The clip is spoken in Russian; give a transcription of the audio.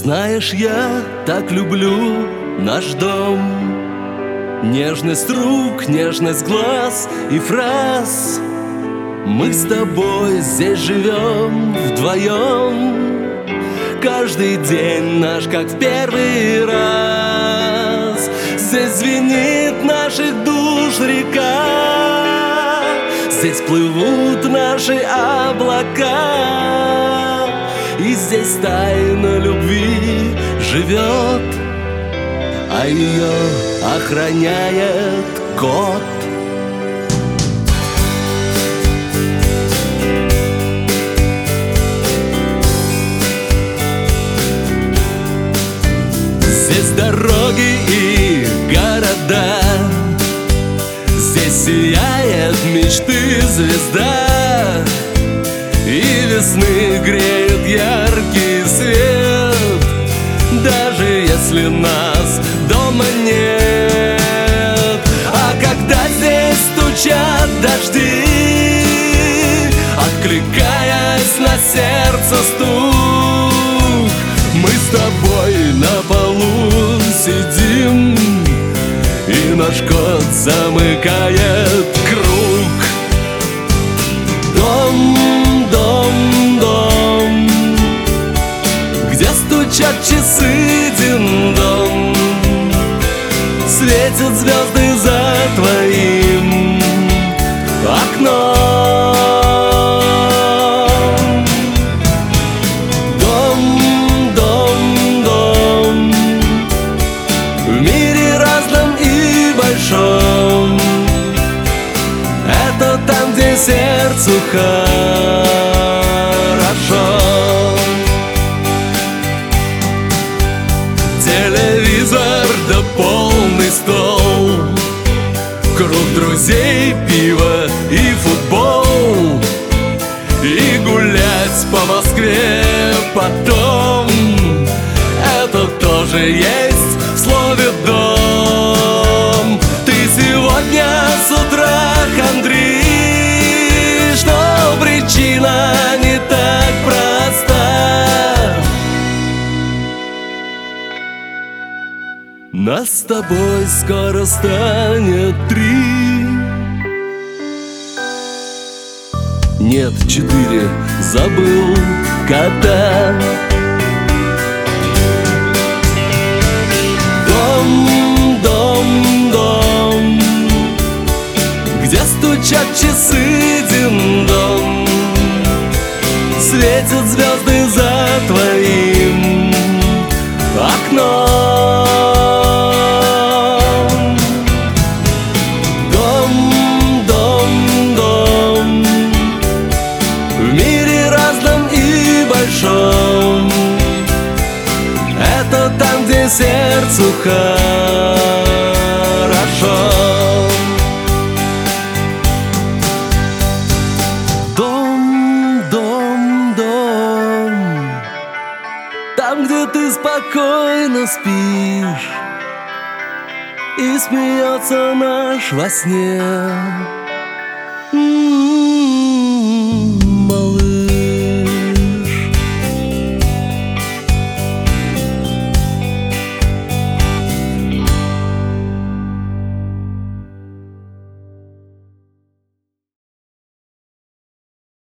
Знаешь, я так люблю наш дом. Нежность рук, нежность глаз и фраз. Мы с тобой здесь живем вдвоем. Каждый день наш, как в первый раз. Здесь звенит наших душ река. Здесь плывут наши облака. И здесь тайна любви живет, а ее охраняет кот. Здесь дороги и города, здесь сияет мечты звезда, и весны греет яркий свет, даже если нас дома нет. А когда здесь стучат дожди, откликаясь на сердце стук, мы с тобой на полу сидим, и наш кот замыкает круг. Дом, дом, дом, где стучат часы дин-дон, светят звезды за твоим окном. Дом, дом, дом, в мире разном и большом, это там, где сердцу хорошо. Телевизор да полный стол, круг друзей, пиво и футбол, и гулять по Москве потом, это тоже есть в слове дом. Ты сегодня с утра хандришь, но причина не так проста. Нас с тобой скоро станет 3. Нет, 4, забыл кота. Дом, дом, дом, где стучат часы дин-дон, светят звезды за твоим окном. Дом, дом, дом, в мире разном и большом, это там, где сердцу хорошо. Дом, дом, дом, там, где ты спокойно спишь, и смеется наш во сне.